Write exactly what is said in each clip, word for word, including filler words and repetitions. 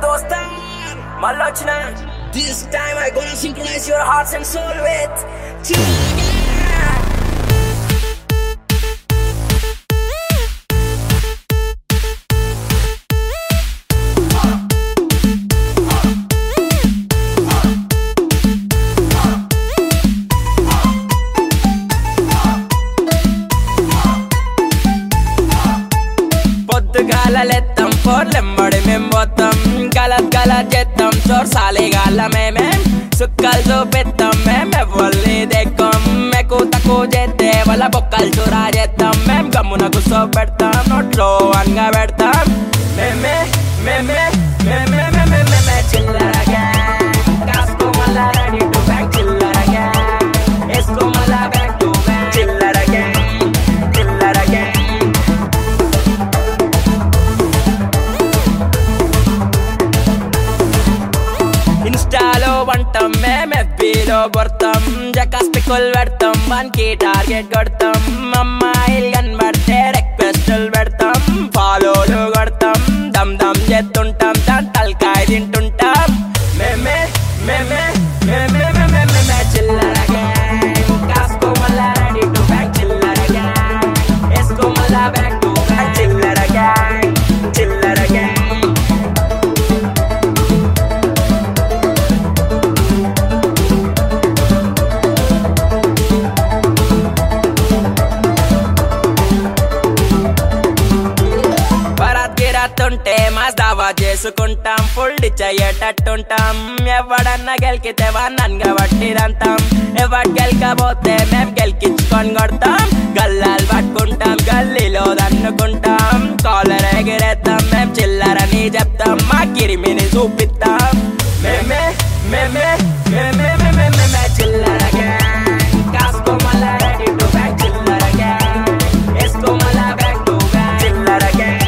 dosta Malochna. This time I gonna synchronize your hearts and soul with Chilla. Lettam for lemmadi mem botam galat galat jettam chor sale gala meme sukkal jo pettam mem evvalli dekkom meku taku jette wala bokkal chora jettam mem gamuna gusso pedtam notlo anga pedtam meme meme meme meme meme chillera gang kasko mala ready to back chillera gang esko mala back to back chillera gang chillera gang Instalo vantam mem F B lo bortam jackass pickle vedtam one ki target kodtam ammail ganbarte request lu vedtam follow lu kodtam dam dam jettuntam dan talkai tintuntam meme meme meme meme meme chillera gang kasko mala ready to back chillera gang esko mala back to back chillera gang chillera gang తుంటే mass దావా చేసుకుంటాం full చెయ్యేటట్టుంటాం ఎవడన్నా గెలికితే వాన్నంగా పట్టిదంతాం ఎవడు గెలకపోతే మేం గెలికించుకొని కొడతాం గల్లాలు పట్టుకుంటాం గల్లీలో దన్నుకుంటాం caller ఎగిరేద్దాం మేం చిల్లరని చెప్తాం మా కిరిమిని చూపిస్తాం మేమే మేమే మేమే మేమే మేమే చిల్లర గ్యాంగ్ కాస్కో మళ్ళా రెడీ టు బ్యాక్ చిల్లర గ్యాంగ్ ఎస్కో మళ్ళా బ్యాక్ టు బ్యాక్ చిల్లర గ్యాంగ్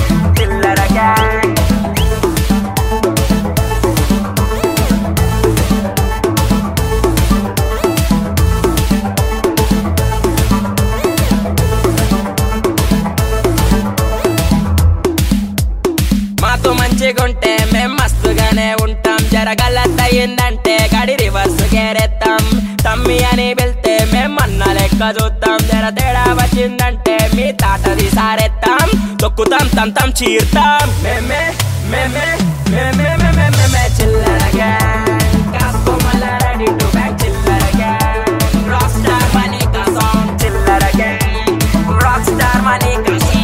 మాకు మంచిగుంటే మేం మస్తుగానే ఉంటాం జరగలద్దయిందంటే గడి రివర్స్ గేరెత్తాం తమ్మి అని వెళ్తే మేం అన్న లెక్క చూస్తాం జర తేడా వచ్చిందంటే మీ తాటది సారెత్తాం తొక్కుతాం తంతం చీర్తాం మేమే మేమే మేమే మేమే మేమే చిల్లర గ్యాంగ్ కాస్కో మళ్ళా రెడీ టు బ్యాక్ చిల్లర గ్యాంగ్ రాక్ స్టార్ మనీకా సాంగ్ చిల్లర గ్యాంగ్ రాక్ స్టార్ మనీకా సాంగ్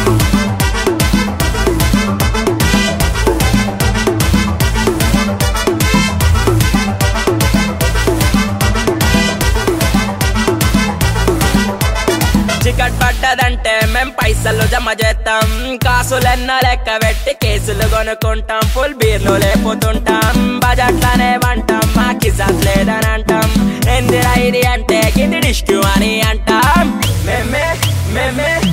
చికట్ పడ్డదంటే మేం పైసలు జమ చేస్తాం కాసులెన్న లెక్క పెట్టి కేసులు కొనుక్కుంటాం ఫుల్ బీర్లు లేపుతుంటాం బజాట్లనే వంటాం మాకి జాత్ లేదని అంటాం ఎందిరా ఇది అంటే కింది డిస్క్యూ అని అంటాం మేమే మేమే